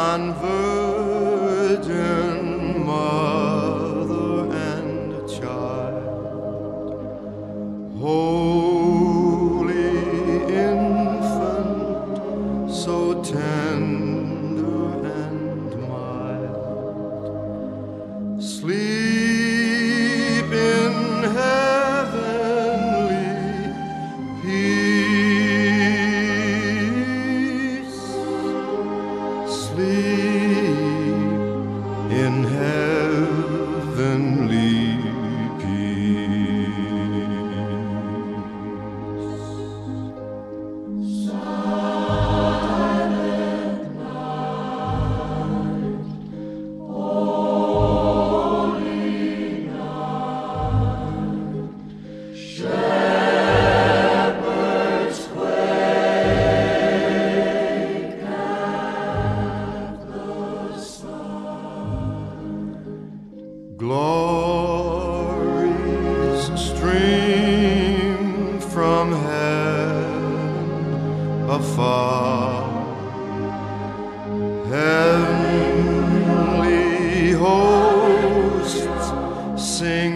on virgin mother and child, holy infant, so tender and mild, sleep in heavenly peace, sleep in heavenly peace. Silent night, holy night, shepherds quake at the sound. Glories stream from heaven afar, heavenly hosts sing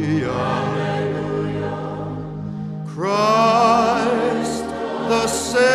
Alleluia. Christ the Savior